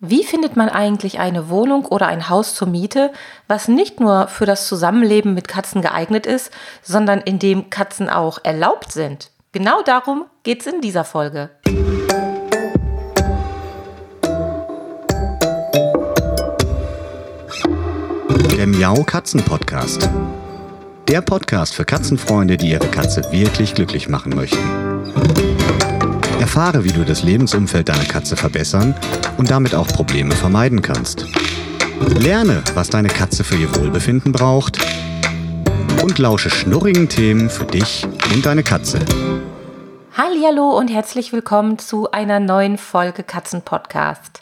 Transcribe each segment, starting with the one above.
Wie findet man eigentlich eine Wohnung oder ein Haus zur Miete, was nicht nur für das Zusammenleben mit Katzen geeignet ist, sondern in dem Katzen auch erlaubt sind? Genau darum geht's in dieser Folge. Der Miau-Katzen-Podcast. Der Podcast für Katzenfreunde, die ihre Katze wirklich glücklich machen möchten. Erfahre, wie du das Lebensumfeld deiner Katze verbessern und damit auch Probleme vermeiden kannst. Lerne, was deine Katze für ihr Wohlbefinden braucht und lausche schnurrigen Themen für dich und deine Katze. Hallihallo und herzlich willkommen zu einer neuen Folge Katzen-Podcast.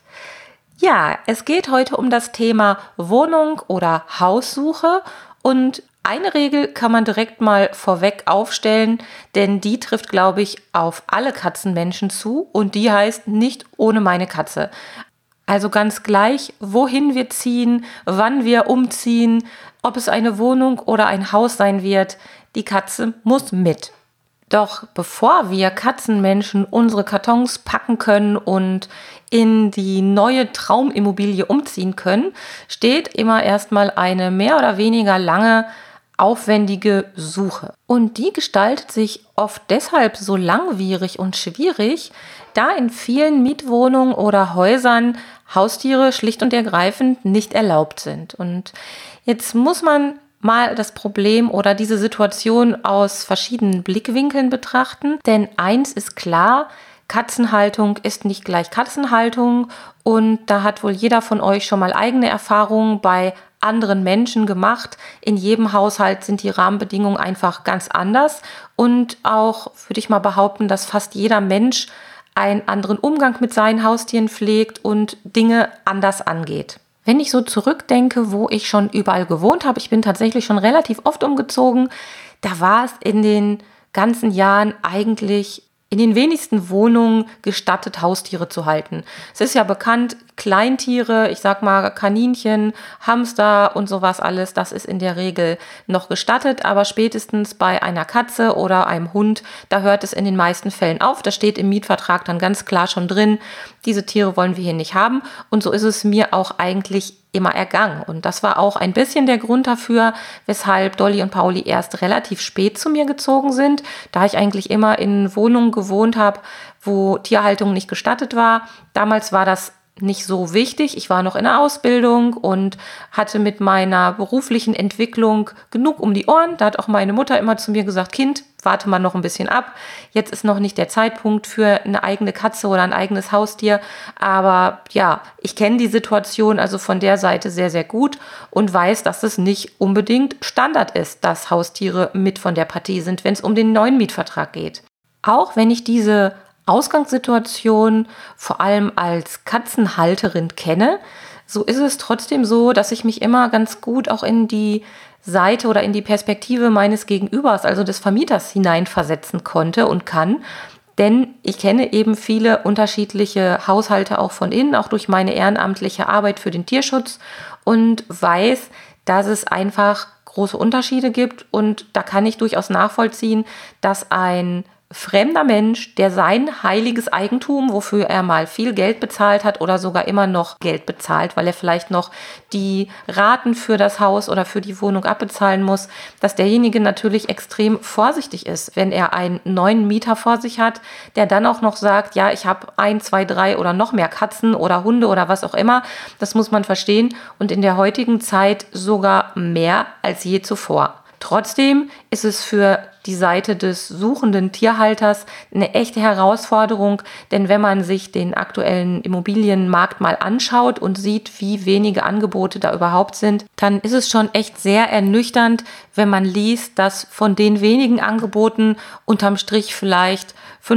Ja, es geht heute um das Thema Wohnung oder Haussuche und eine Regel kann man direkt mal vorweg aufstellen, denn die trifft, glaube ich, auf alle Katzenmenschen zu und die heißt nicht ohne meine Katze. Also ganz gleich, wohin wir ziehen, wann wir umziehen, ob es eine Wohnung oder ein Haus sein wird, die Katze muss mit. Doch bevor wir Katzenmenschen unsere Kartons packen können und in die neue Traumimmobilie umziehen können, steht immer erstmal eine mehr oder weniger lange aufwendige Suche. Und die gestaltet sich oft deshalb so langwierig und schwierig, da in vielen Mietwohnungen oder Häusern Haustiere schlicht und ergreifend nicht erlaubt sind. Und jetzt muss man mal das Problem oder diese Situation aus verschiedenen Blickwinkeln betrachten. Denn eins ist klar, Katzenhaltung ist nicht gleich Katzenhaltung und da hat wohl jeder von euch schon mal eigene Erfahrungen bei anderen Menschen gemacht. In jedem Haushalt sind die Rahmenbedingungen einfach ganz anders und auch würde ich mal behaupten, dass fast jeder Mensch einen anderen Umgang mit seinen Haustieren pflegt und Dinge anders angeht. Wenn ich so zurückdenke, wo ich schon überall gewohnt habe, ich bin tatsächlich schon relativ oft umgezogen, da war es in den ganzen Jahren eigentlich in den wenigsten Wohnungen gestattet, Haustiere zu halten. Es ist ja bekannt, Kleintiere, ich sag mal Kaninchen, Hamster und sowas alles, das ist in der Regel noch gestattet, aber spätestens bei einer Katze oder einem Hund, da hört es in den meisten Fällen auf. Da steht im Mietvertrag dann ganz klar schon drin, diese Tiere wollen wir hier nicht haben und so ist es mir auch eigentlich immer ergangen. Und das war auch ein bisschen der Grund dafür, weshalb Dolly und Pauli erst relativ spät zu mir gezogen sind, da ich eigentlich immer in Wohnungen gewohnt habe, wo Tierhaltung nicht gestattet war. Damals war das nicht so wichtig. Ich war noch in der Ausbildung und hatte mit meiner beruflichen Entwicklung genug um die Ohren. Da hat auch meine Mutter immer zu mir gesagt, Kind, warte mal noch ein bisschen ab. Jetzt ist noch nicht der Zeitpunkt für eine eigene Katze oder ein eigenes Haustier. Aber ja, ich kenne die Situation also von der Seite sehr, sehr gut und weiß, dass es nicht unbedingt Standard ist, dass Haustiere mit von der Partie sind, wenn es um den neuen Mietvertrag geht. Auch wenn ich diese Ausgangssituation vor allem als Katzenhalterin kenne, so ist es trotzdem so, dass ich mich immer ganz gut auch in die Seite oder in die Perspektive meines Gegenübers, also des Vermieters, hineinversetzen konnte und kann. Denn ich kenne eben viele unterschiedliche Haushalte auch von innen, auch durch meine ehrenamtliche Arbeit für den Tierschutz und weiß, dass es einfach große Unterschiede gibt und da kann ich durchaus nachvollziehen, dass ein fremder Mensch, der sein heiliges Eigentum, wofür er mal viel Geld bezahlt hat oder sogar immer noch Geld bezahlt, weil er vielleicht noch die Raten für das Haus oder für die Wohnung abbezahlen muss, dass derjenige natürlich extrem vorsichtig ist, wenn er einen neuen Mieter vor sich hat, der dann auch noch sagt, ja, ich habe 1, 2, 3 oder noch mehr Katzen oder Hunde oder was auch immer. Das muss man verstehen und in der heutigen Zeit sogar mehr als je zuvor. Trotzdem ist es für die Seite des suchenden Tierhalters eine echte Herausforderung, denn wenn man sich den aktuellen Immobilienmarkt mal anschaut und sieht, wie wenige Angebote da überhaupt sind, dann ist es schon echt sehr ernüchternd, wenn man liest, dass von den wenigen Angeboten unterm Strich vielleicht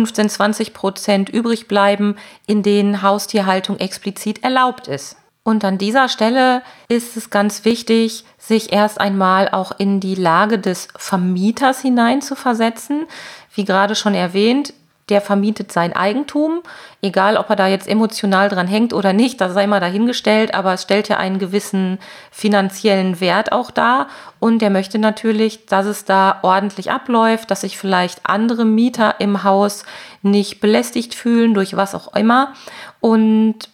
15-20% übrig bleiben, in denen Haustierhaltung explizit erlaubt ist. Und an dieser Stelle ist es ganz wichtig, sich erst einmal auch in die Lage des Vermieters hineinzuversetzen. Wie gerade schon erwähnt, der vermietet sein Eigentum, egal ob er da jetzt emotional dran hängt oder nicht, das sei mal dahingestellt, aber es stellt ja einen gewissen finanziellen Wert auch dar und der möchte natürlich, dass es da ordentlich abläuft, dass sich vielleicht andere Mieter im Haus nicht belästigt fühlen durch was auch immer und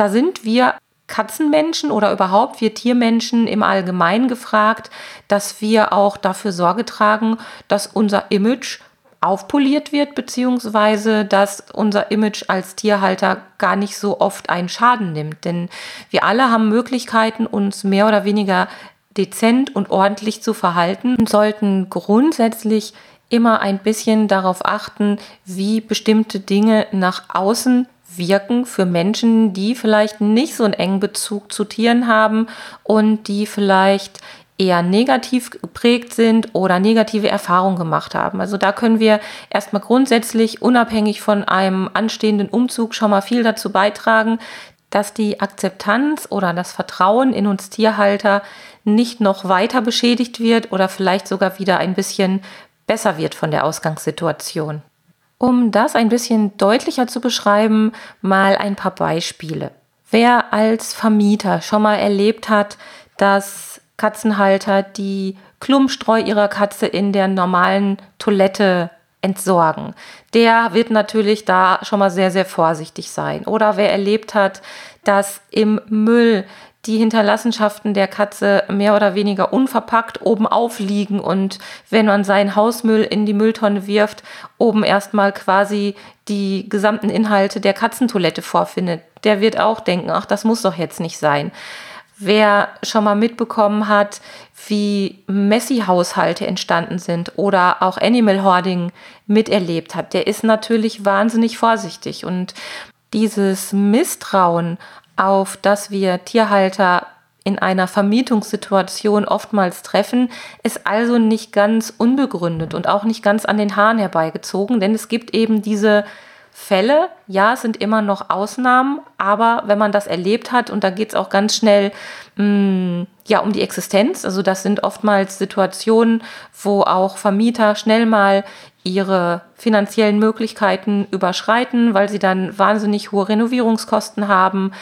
Da sind wir Katzenmenschen oder überhaupt wir Tiermenschen im Allgemeinen gefragt, dass wir auch dafür Sorge tragen, dass unser Image aufpoliert wird, beziehungsweise dass unser Image als Tierhalter gar nicht so oft einen Schaden nimmt. Denn wir alle haben Möglichkeiten, uns mehr oder weniger dezent und ordentlich zu verhalten und sollten grundsätzlich immer ein bisschen darauf achten, wie bestimmte Dinge nach außen wirken für Menschen, die vielleicht nicht so einen engen Bezug zu Tieren haben und die vielleicht eher negativ geprägt sind oder negative Erfahrungen gemacht haben. Also da können wir erstmal grundsätzlich unabhängig von einem anstehenden Umzug schon mal viel dazu beitragen, dass die Akzeptanz oder das Vertrauen in uns Tierhalter nicht noch weiter beschädigt wird oder vielleicht sogar wieder ein bisschen besser wird von der Ausgangssituation. Um das ein bisschen deutlicher zu beschreiben, mal ein paar Beispiele. Wer als Vermieter schon mal erlebt hat, dass Katzenhalter die Klumpstreu ihrer Katze in der normalen Toilette entsorgen, der wird natürlich da schon mal sehr, sehr vorsichtig sein. Oder wer erlebt hat, dass im Müll die Hinterlassenschaften der Katze mehr oder weniger unverpackt oben aufliegen und wenn man seinen Hausmüll in die Mülltonne wirft, oben erstmal quasi die gesamten Inhalte der Katzentoilette vorfindet, der wird auch denken, ach, das muss doch jetzt nicht sein. Wer schon mal mitbekommen hat, wie Messi-Haushalte entstanden sind oder auch Animal Hoarding miterlebt hat, der ist natürlich wahnsinnig vorsichtig. Und dieses Misstrauen, auf das wir Tierhalter in einer Vermietungssituation oftmals treffen, ist also nicht ganz unbegründet und auch nicht ganz an den Haaren herbeigezogen, denn es gibt eben diese Fälle, ja, es sind immer noch Ausnahmen, aber wenn man das erlebt hat, und da geht es auch ganz schnell um die Existenz, also das sind oftmals Situationen, wo auch Vermieter schnell mal ihre finanziellen Möglichkeiten überschreiten, weil sie dann wahnsinnig hohe Renovierungskosten haben,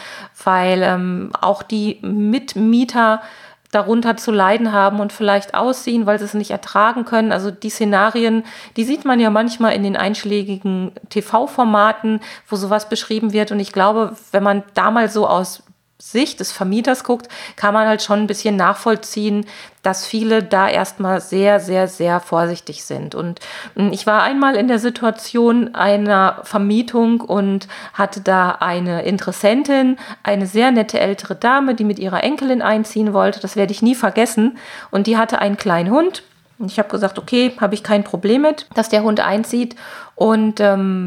weil auch die Mitmieter darunter zu leiden haben und vielleicht ausziehen, weil sie es nicht ertragen können. Also die Szenarien, die sieht man ja manchmal in den einschlägigen TV-Formaten, wo sowas beschrieben wird. Und ich glaube, wenn man da mal so aus Sicht des Vermieters guckt, kann man halt schon ein bisschen nachvollziehen, dass viele da erstmal sehr, sehr, sehr vorsichtig sind. Und ich war einmal in der Situation einer Vermietung und hatte da eine Interessentin, eine sehr nette ältere Dame, die mit ihrer Enkelin einziehen wollte. Das werde ich nie vergessen. Und die hatte einen kleinen Hund. Und ich habe gesagt, okay, habe ich kein Problem mit, dass der Hund einzieht. Und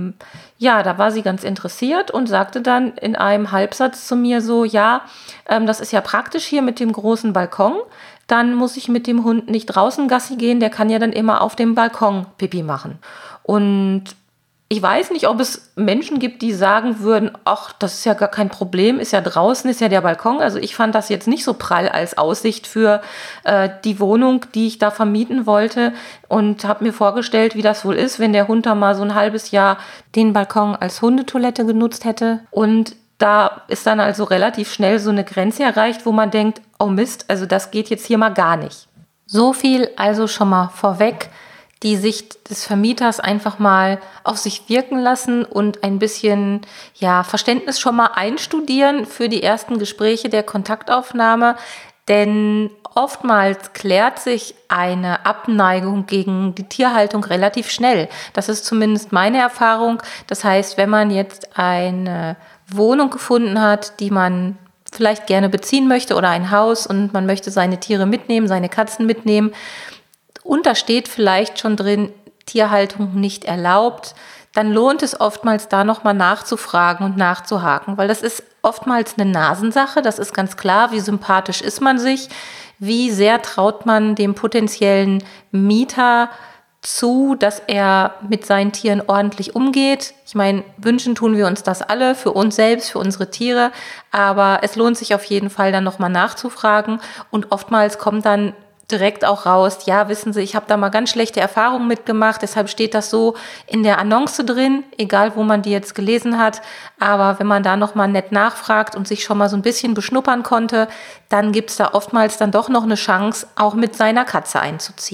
da war sie ganz interessiert und sagte dann in einem Halbsatz zu mir so, das ist ja praktisch hier mit dem großen Balkon. Dann muss ich mit dem Hund nicht draußen Gassi gehen, der kann ja dann immer auf dem Balkon Pipi machen. Und ich weiß nicht, ob es Menschen gibt, die sagen würden, ach, das ist ja gar kein Problem, ist ja draußen, ist ja der Balkon. Also ich fand das jetzt nicht so prall als Aussicht für die Wohnung, die ich da vermieten wollte und habe mir vorgestellt, wie das wohl ist, wenn der Hund da mal so ein halbes Jahr den Balkon als Hundetoilette genutzt hätte. Und da ist dann also relativ schnell so eine Grenze erreicht, wo man denkt, oh Mist, also das geht jetzt hier mal gar nicht. So viel also schon mal vorweg. Die Sicht des Vermieters einfach mal auf sich wirken lassen und ein bisschen Verständnis schon mal einstudieren für die ersten Gespräche der Kontaktaufnahme. Denn oftmals klärt sich eine Abneigung gegen die Tierhaltung relativ schnell. Das ist zumindest meine Erfahrung. Das heißt, wenn man jetzt eine Wohnung gefunden hat, die man vielleicht gerne beziehen möchte oder ein Haus und man möchte seine Tiere mitnehmen, seine Katzen mitnehmen, und da steht vielleicht schon drin, Tierhaltung nicht erlaubt, dann lohnt es oftmals da nochmal nachzufragen und nachzuhaken, weil das ist oftmals eine Nasensache, das ist ganz klar, wie sympathisch ist man sich, wie sehr traut man dem potenziellen Mieter zu, dass er mit seinen Tieren ordentlich umgeht. Ich meine, wünschen tun wir uns das alle, für uns selbst, für unsere Tiere, aber es lohnt sich auf jeden Fall dann nochmal nachzufragen und oftmals kommt dann direkt auch raus, ja, wissen Sie, ich habe da mal ganz schlechte Erfahrungen mitgemacht, deshalb steht das so in der Annonce drin, egal wo man die jetzt gelesen hat, aber wenn man da nochmal nett nachfragt und sich schon mal so ein bisschen beschnuppern konnte, dann gibt es da oftmals dann doch noch eine Chance, auch mit seiner Katze einzuziehen.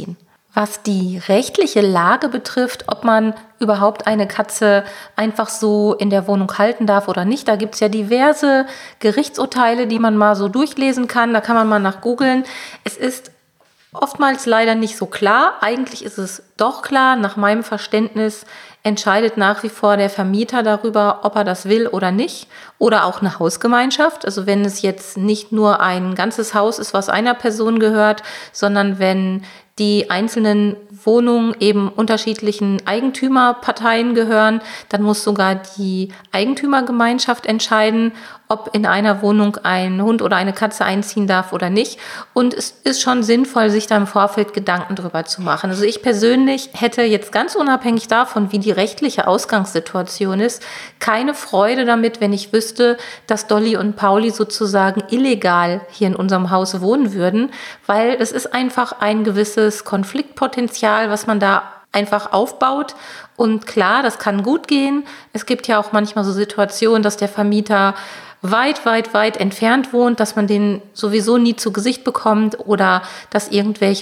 Was die rechtliche Lage betrifft, ob man überhaupt eine Katze einfach so in der Wohnung halten darf oder nicht, da gibt es ja diverse Gerichtsurteile, die man mal so durchlesen kann. Da kann man mal nach googeln. Es ist oftmals leider nicht so klar. Eigentlich ist es doch klar. Nach meinem Verständnis entscheidet nach wie vor der Vermieter darüber, ob er das will oder nicht. Oder auch eine Hausgemeinschaft. Also wenn es jetzt nicht nur ein ganzes Haus ist, was einer Person gehört, sondern wenn die einzelnen Wohnungen eben unterschiedlichen Eigentümerparteien gehören, dann muss sogar die Eigentümergemeinschaft entscheiden, ob in einer Wohnung ein Hund oder eine Katze einziehen darf oder nicht. Und es ist schon sinnvoll, sich da im Vorfeld Gedanken drüber zu machen. Also ich persönlich hätte jetzt ganz unabhängig davon, wie die rechtliche Ausgangssituation ist, keine Freude damit, wenn ich wüsste, dass Dolly und Pauli sozusagen illegal hier in unserem Haus wohnen würden, weil es ist einfach ein gewisses Konfliktpotenzial, was man da einfach aufbaut. Und klar, das kann gut gehen. Es gibt ja auch manchmal so Situationen, dass der Vermieter weit entfernt wohnt, dass man den sowieso nie zu Gesicht bekommt oder dass irgendwelche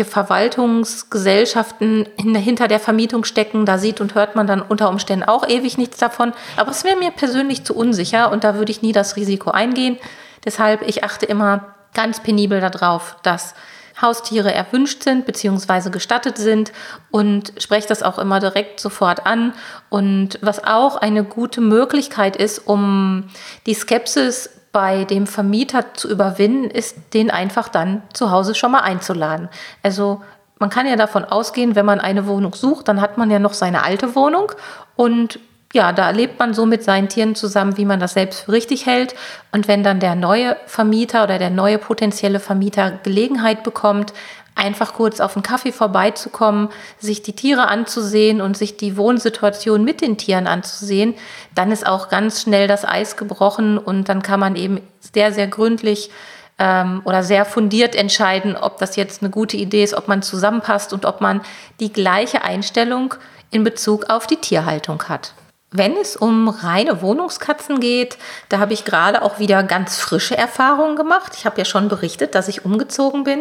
Verwaltungsgesellschaften hinter der Vermietung stecken. Da sieht und hört man dann unter Umständen auch ewig nichts davon. Aber es wäre mir persönlich zu unsicher und da würde ich nie das Risiko eingehen. Deshalb, ich achte immer ganz penibel darauf, dass Haustiere erwünscht sind bzw. gestattet sind und spreche das auch immer direkt sofort an. Und was auch eine gute Möglichkeit ist, um die Skepsis bei dem Vermieter zu überwinden, ist, den einfach dann zu Hause schon mal einzuladen. Also man kann ja davon ausgehen, wenn man eine Wohnung sucht, dann hat man ja noch seine alte Wohnung und ja, da lebt man so mit seinen Tieren zusammen, wie man das selbst für richtig hält. Und wenn dann der neue Vermieter oder der neue potenzielle Vermieter Gelegenheit bekommt, einfach kurz auf einen Kaffee vorbeizukommen, sich die Tiere anzusehen und sich die Wohnsituation mit den Tieren anzusehen, dann ist auch ganz schnell das Eis gebrochen und dann kann man eben sehr, sehr gründlich oder sehr fundiert entscheiden, ob das jetzt eine gute Idee ist, ob man zusammenpasst und ob man die gleiche Einstellung in Bezug auf die Tierhaltung hat. Wenn es um reine Wohnungskatzen geht, da habe ich gerade auch wieder ganz frische Erfahrungen gemacht. Ich habe ja schon berichtet, dass ich umgezogen bin.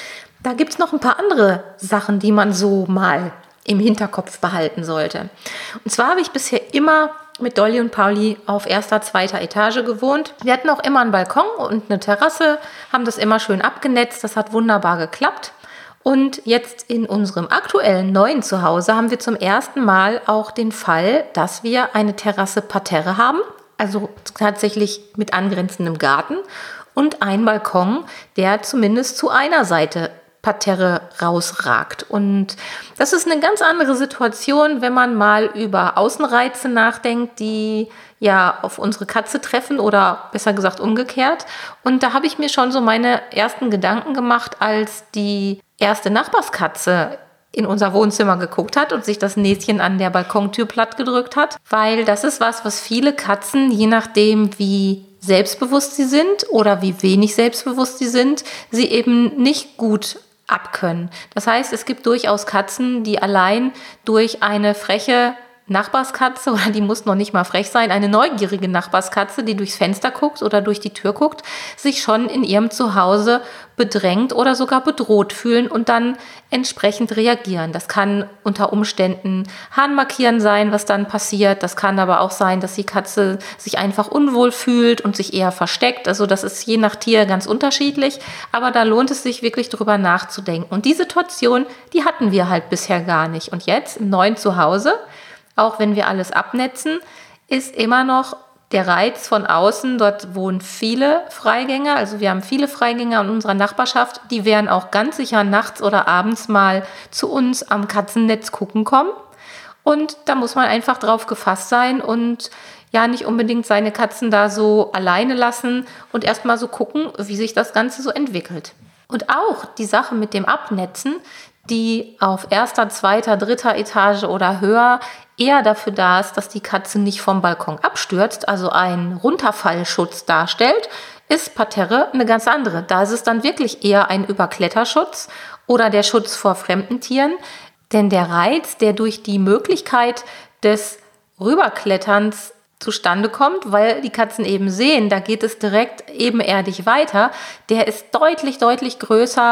Da gibt es noch ein paar andere Sachen, die man so mal im Hinterkopf behalten sollte. Und zwar habe ich bisher immer mit Dolly und Pauli auf 1., 2. Etage gewohnt. Wir hatten auch immer einen Balkon und eine Terrasse, haben das immer schön abgenetzt. Das hat wunderbar geklappt. Und jetzt in unserem aktuellen neuen Zuhause haben wir zum ersten Mal auch den Fall, dass wir eine Terrasse Parterre haben, also tatsächlich mit angrenzendem Garten und einen Balkon, der zumindest zu einer Seite Parterre rausragt. Und das ist eine ganz andere Situation, wenn man mal über Außenreize nachdenkt, die ja auf unsere Katze treffen oder besser gesagt umgekehrt. Und da habe ich mir schon so meine ersten Gedanken gemacht, als die erste Nachbarskatze in unser Wohnzimmer geguckt hat und sich das Näschen an der Balkontür platt gedrückt hat, weil das ist was viele Katzen, je nachdem wie selbstbewusst sie sind oder wie wenig selbstbewusst sie sind, sie eben nicht gut abkönnen. Das heißt, es gibt durchaus Katzen, die allein durch eine freche Nachbarskatze, oder die muss noch nicht mal frech sein, eine neugierige Nachbarskatze, die durchs Fenster guckt oder durch die Tür guckt, sich schon in ihrem Zuhause bedrängt oder sogar bedroht fühlen und dann entsprechend reagieren. Das kann unter Umständen Harnmarkieren sein, was dann passiert. Das kann aber auch sein, dass die Katze sich einfach unwohl fühlt und sich eher versteckt. Also das ist je nach Tier ganz unterschiedlich, aber da lohnt es sich wirklich drüber nachzudenken. Und die Situation, die hatten wir halt bisher gar nicht. Und jetzt im neuen Zuhause, auch wenn wir alles abnetzen, ist immer noch der Reiz von außen. Dort wohnen viele Freigänger, also wir haben viele Freigänger in unserer Nachbarschaft. Die werden auch ganz sicher nachts oder abends mal zu uns am Katzennetz gucken kommen. Und da muss man einfach drauf gefasst sein und ja nicht unbedingt seine Katzen da so alleine lassen und erstmal so gucken, wie sich das Ganze so entwickelt. Und auch die Sache mit dem Abnetzen, die auf 1., 2., 3. Etage oder höher eher dafür da ist, dass die Katze nicht vom Balkon abstürzt, also einen Runterfallschutz darstellt, ist Parterre eine ganz andere. Da ist es dann wirklich eher ein Überkletterschutz oder der Schutz vor fremden Tieren, denn der Reiz, der durch die Möglichkeit des Rüberkletterns zustande kommt, weil die Katzen eben sehen, da geht es direkt ebenerdig weiter, der ist deutlich größer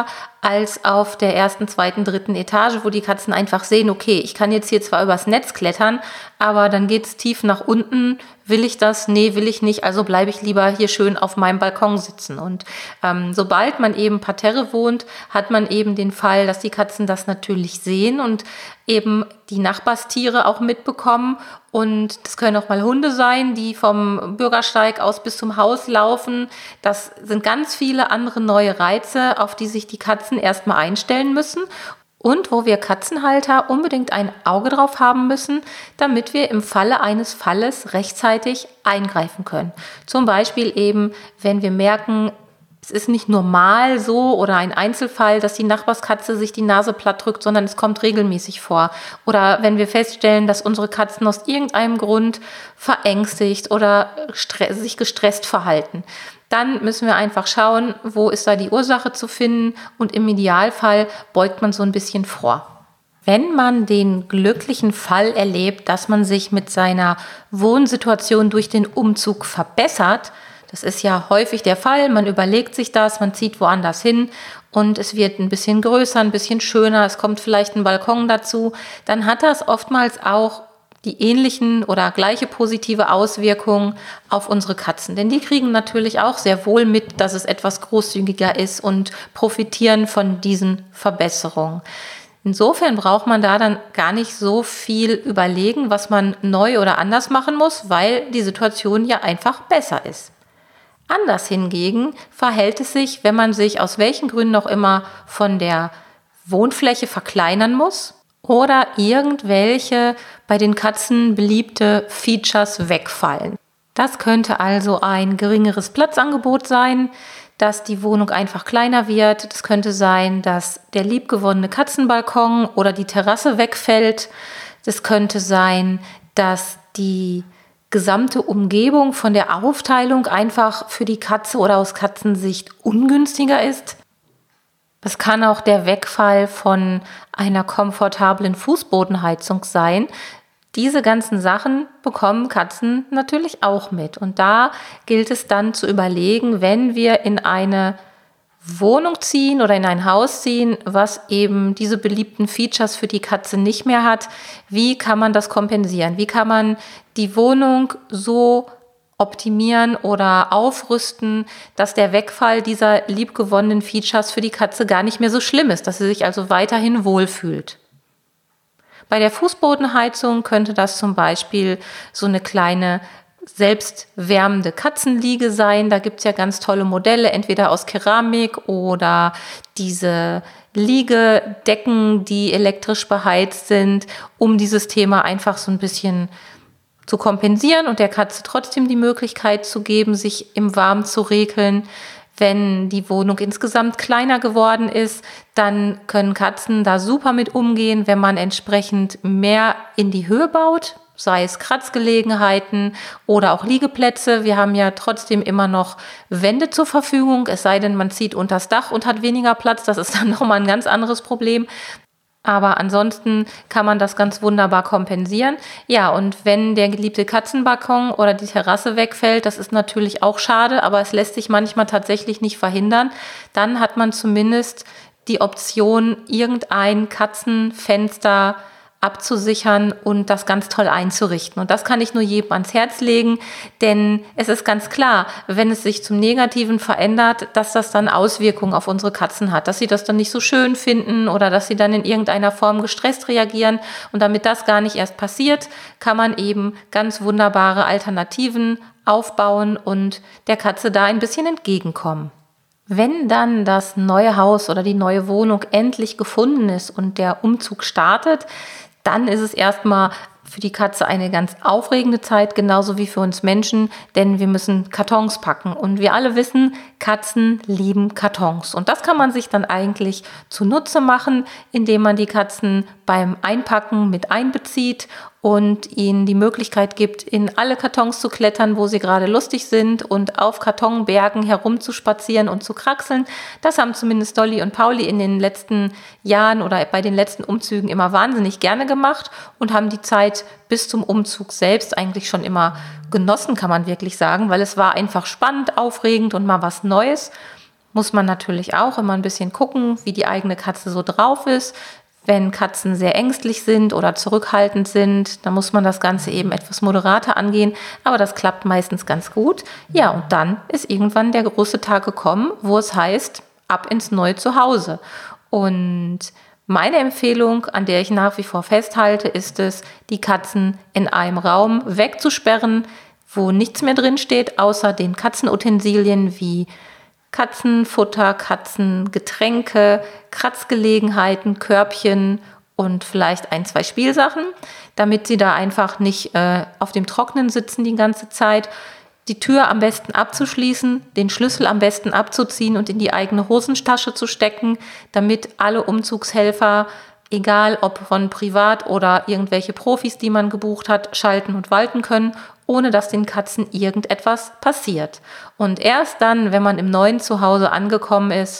als auf der ersten, zweiten, dritten Etage, wo die Katzen einfach sehen, okay, ich kann jetzt hier zwar übers Netz klettern, aber dann geht es tief nach unten. Will ich das? Nee, will ich nicht. Also bleibe ich lieber hier schön auf meinem Balkon sitzen. Und sobald man eben parterre wohnt, hat man eben den Fall, dass die Katzen das natürlich sehen und eben die Nachbarstiere auch mitbekommen. Und das können auch mal Hunde sein, die vom Bürgersteig aus bis zum Haus laufen. Das sind ganz viele andere neue Reize, auf die sich die Katzen erstmal einstellen müssen. Und wo wir Katzenhalter unbedingt ein Auge drauf haben müssen, damit wir im Falle eines Falles rechtzeitig eingreifen können. Zum Beispiel eben, wenn wir merken, es ist nicht normal so oder ein Einzelfall, dass die Nachbarskatze sich die Nase platt drückt, sondern es kommt regelmäßig vor. Oder wenn wir feststellen, dass unsere Katzen aus irgendeinem Grund verängstigt oder sich gestresst verhalten. Dann müssen wir einfach schauen, wo ist da die Ursache zu finden und im Idealfall beugt man so ein bisschen vor. Wenn man den glücklichen Fall erlebt, dass man sich mit seiner Wohnsituation durch den Umzug verbessert, das ist ja häufig der Fall, man überlegt sich das, man zieht woanders hin und es wird ein bisschen größer, ein bisschen schöner, es kommt vielleicht ein Balkon dazu, dann hat das oftmals auch die ähnlichen oder gleiche positive Auswirkungen auf unsere Katzen. Denn die kriegen natürlich auch sehr wohl mit, dass es etwas großzügiger ist und profitieren von diesen Verbesserungen. Insofern braucht man da dann gar nicht so viel überlegen, was man neu oder anders machen muss, weil die Situation ja einfach besser ist. Anders hingegen verhält es sich, wenn man sich aus welchen Gründen auch immer von der Wohnfläche verkleinern muss oder irgendwelche bei den Katzen beliebte Features wegfallen. Das könnte also ein geringeres Platzangebot sein, dass die Wohnung einfach kleiner wird. Das könnte sein, dass der liebgewonnene Katzenbalkon oder die Terrasse wegfällt. Das könnte sein, dass die gesamte Umgebung von der Aufteilung einfach für die Katze oder aus Katzensicht ungünstiger ist. Es kann auch der Wegfall von einer komfortablen Fußbodenheizung sein. Diese ganzen Sachen bekommen Katzen natürlich auch mit. Und da gilt es dann zu überlegen, wenn wir in eine Wohnung ziehen oder in ein Haus ziehen, was eben diese beliebten Features für die Katze nicht mehr hat, wie kann man das kompensieren? Wie kann man die Wohnung so optimieren oder aufrüsten, dass der Wegfall dieser liebgewonnenen Features für die Katze gar nicht mehr so schlimm ist, dass sie sich also weiterhin wohlfühlt. Bei der Fußbodenheizung könnte das zum Beispiel so eine kleine selbstwärmende Katzenliege sein. Da gibt es ja ganz tolle Modelle, entweder aus Keramik oder diese Liegedecken, die elektrisch beheizt sind, um dieses Thema einfach so ein bisschen zu kompensieren und der Katze trotzdem die Möglichkeit zu geben, sich im Warmen zu regeln. Wenn die Wohnung insgesamt kleiner geworden ist, dann können Katzen da super mit umgehen, wenn man entsprechend mehr in die Höhe baut, sei es Kratzgelegenheiten oder auch Liegeplätze. Wir haben ja trotzdem immer noch Wände zur Verfügung, es sei denn, man zieht unters Dach und hat weniger Platz. Das ist dann nochmal ein ganz anderes Problem. Aber ansonsten kann man das ganz wunderbar kompensieren. Ja, und wenn der geliebte Katzenbalkon oder die Terrasse wegfällt, das ist natürlich auch schade, aber es lässt sich manchmal tatsächlich nicht verhindern, dann hat man zumindest die Option, irgendein Katzenfenster abzusichern und das ganz toll einzurichten. Und das kann ich nur jedem ans Herz legen, denn es ist ganz klar, wenn es sich zum Negativen verändert, dass das dann Auswirkungen auf unsere Katzen hat, dass sie das dann nicht so schön finden oder dass sie dann in irgendeiner Form gestresst reagieren. Und damit das gar nicht erst passiert, kann man eben ganz wunderbare Alternativen aufbauen und der Katze da ein bisschen entgegenkommen. Wenn dann das neue Haus oder die neue Wohnung endlich gefunden ist und der Umzug startet, dann ist es erstmal für die Katze eine ganz aufregende Zeit, genauso wie für uns Menschen, denn wir müssen Kartons packen. Und wir alle wissen, Katzen lieben Kartons. Und das kann man sich dann eigentlich zunutze machen, indem man die Katzen beim Einpacken mit einbezieht und ihnen die Möglichkeit gibt, in alle Kartons zu klettern, wo sie gerade lustig sind und auf Kartonbergen herumzuspazieren und zu kraxeln. Das haben zumindest Dolly und Pauli in den letzten Jahren oder bei den letzten Umzügen immer wahnsinnig gerne gemacht und haben die Zeit bis zum Umzug selbst eigentlich schon immer genossen, kann man wirklich sagen, weil es war einfach spannend, aufregend und mal was Neues. muss man natürlich auch immer ein bisschen gucken, wie die eigene Katze so drauf ist. Wenn Katzen sehr ängstlich sind oder zurückhaltend sind, dann muss man das Ganze eben etwas moderater angehen. Aber das klappt meistens ganz gut. Ja, und dann ist irgendwann der große Tag gekommen, wo es heißt, ab ins neue Zuhause. Und meine Empfehlung, an der ich nach wie vor festhalte, ist es, die Katzen in einem Raum wegzusperren, wo nichts mehr drin steht, außer den Katzenutensilien wie Katzenfutter, Katzengetränke, Kratzgelegenheiten, Körbchen und vielleicht 1, 2 Spielsachen, damit sie da einfach nicht auf dem Trocknen sitzen die ganze Zeit. Die Tür am besten abzuschließen, den Schlüssel am besten abzuziehen und in die eigene Hosentasche zu stecken, damit alle Umzugshelfer, egal ob von privat oder irgendwelche Profis, die man gebucht hat, schalten und walten können, ohne dass den Katzen irgendetwas passiert. Und erst dann, wenn man im neuen Zuhause angekommen ist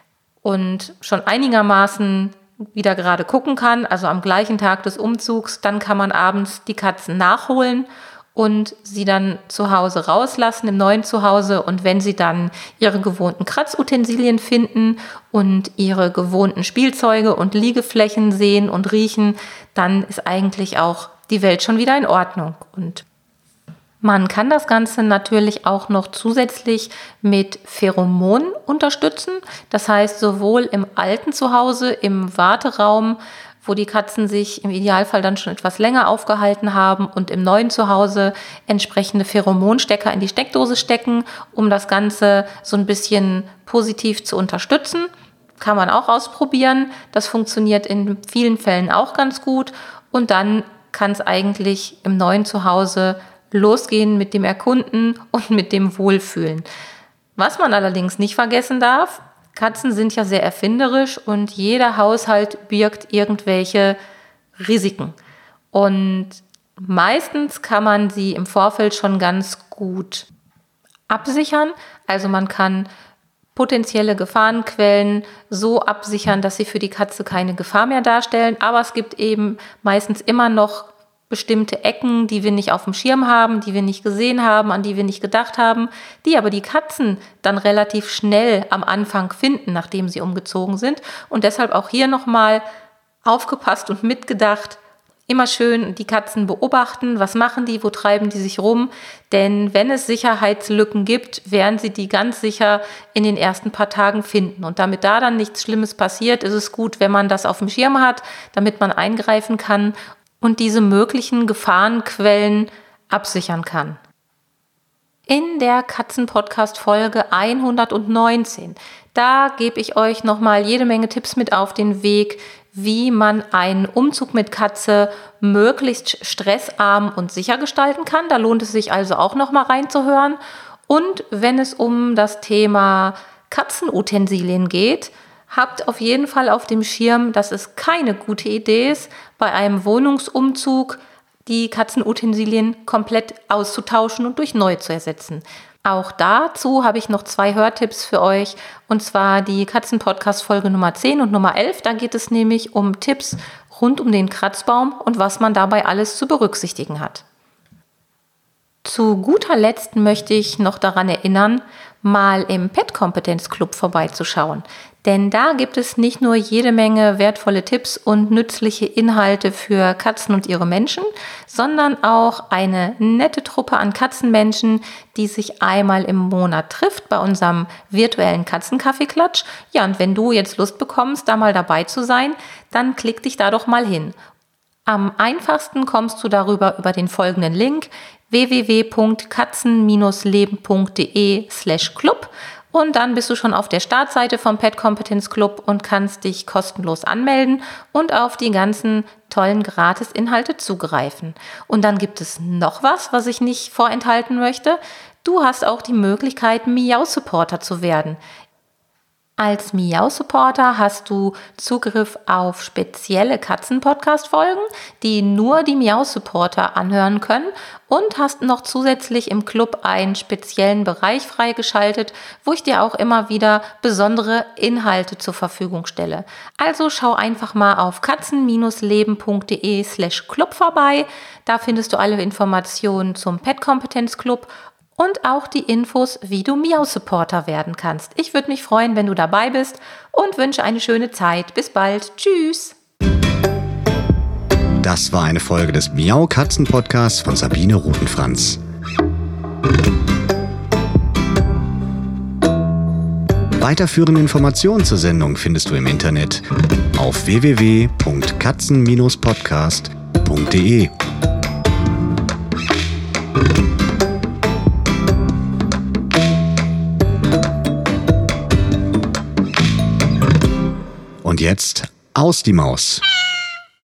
und schon einigermaßen wieder gerade gucken kann, also am gleichen Tag des Umzugs, dann kann man abends die Katzen nachholen und sie dann zu Hause rauslassen, im neuen Zuhause. Und wenn sie dann ihre gewohnten Kratzutensilien finden und ihre gewohnten Spielzeuge und Liegeflächen sehen und riechen, dann ist eigentlich auch die Welt schon wieder in Ordnung. Und man kann das Ganze natürlich auch noch zusätzlich mit Pheromonen unterstützen. Das heißt, sowohl im alten Zuhause, im Warteraum, wo die Katzen sich im Idealfall dann schon etwas länger aufgehalten haben, und im neuen Zuhause entsprechende Pheromonstecker in die Steckdose stecken, um das Ganze so ein bisschen positiv zu unterstützen. Kann man auch ausprobieren. Das funktioniert in vielen Fällen auch ganz gut. Und dann kann es eigentlich im neuen Zuhause losgehen mit dem Erkunden und mit dem Wohlfühlen. Was man allerdings nicht vergessen darf: Katzen sind ja sehr erfinderisch und jeder Haushalt birgt irgendwelche Risiken. Und meistens kann man sie im Vorfeld schon ganz gut absichern. Also man kann potenzielle Gefahrenquellen so absichern, dass sie für die Katze keine Gefahr mehr darstellen. Aber es gibt eben meistens immer noch bestimmte Ecken, die wir nicht auf dem Schirm haben, die wir nicht gesehen haben, an die wir nicht gedacht haben, die aber die Katzen dann relativ schnell am Anfang finden, nachdem sie umgezogen sind. Und deshalb auch hier nochmal aufgepasst und mitgedacht: immer schön die Katzen beobachten, was machen die, wo treiben die sich rum. Denn wenn es Sicherheitslücken gibt, werden sie die ganz sicher in den ersten paar Tagen finden. Und damit da dann nichts Schlimmes passiert, ist es gut, wenn man das auf dem Schirm hat, damit man eingreifen kann und diese möglichen Gefahrenquellen absichern kann. In der Katzen-Podcast-Folge 119, da gebe ich euch nochmal jede Menge Tipps mit auf den Weg, wie man einen Umzug mit Katze möglichst stressarm und sicher gestalten kann. Da lohnt es sich also auch nochmal reinzuhören. Und wenn es um das Thema Katzenutensilien geht, habt auf jeden Fall auf dem Schirm, dass es keine gute Idee ist, bei einem Wohnungsumzug die Katzenutensilien komplett auszutauschen und durch neue zu ersetzen. Auch dazu habe ich noch 2 Hörtipps für euch, und zwar die Katzen-Podcast-Folge Nummer 10 und Nummer 11. Da geht es nämlich um Tipps rund um den Kratzbaum und was man dabei alles zu berücksichtigen hat. Zu guter Letzt möchte ich noch daran erinnern, mal im Pet-Kompetenz-Club vorbeizuschauen. Denn da gibt es nicht nur jede Menge wertvolle Tipps und nützliche Inhalte für Katzen und ihre Menschen, sondern auch eine nette Truppe an Katzenmenschen, die sich einmal im Monat trifft bei unserem virtuellen Katzenkaffeeklatsch. Ja, und wenn du jetzt Lust bekommst, da mal dabei zu sein, dann klick dich da doch mal hin. Am einfachsten kommst du darüber über den folgenden Link: www.katzen-leben.de/club, und dann bist du schon auf der Startseite vom Pet Kompetenz Club und kannst dich kostenlos anmelden und auf die ganzen tollen Gratis-Inhalte zugreifen. Und dann gibt es noch was ich nicht vorenthalten möchte. Du hast auch die Möglichkeit, Miau-Supporter zu werden. Als Miau-Supporter hast du Zugriff auf spezielle Katzen-Podcast-Folgen, die nur die Miau-Supporter anhören können, und hast noch zusätzlich im Club einen speziellen Bereich freigeschaltet, wo ich dir auch immer wieder besondere Inhalte zur Verfügung stelle. Also schau einfach mal auf katzen-leben.de/club vorbei. Da findest du alle Informationen zum Pet Kompetenz Club. und auch die Infos, wie du Miau-Supporter werden kannst. Ich würde mich freuen, wenn du dabei bist und wünsche eine schöne Zeit. Bis bald. Tschüss. Das war eine Folge des Miau Katzen Podcasts von Sabine Rutenfranz. Weiterführende Informationen zur Sendung findest du im Internet auf www.katzen-podcast.de. Und jetzt aus die Maus.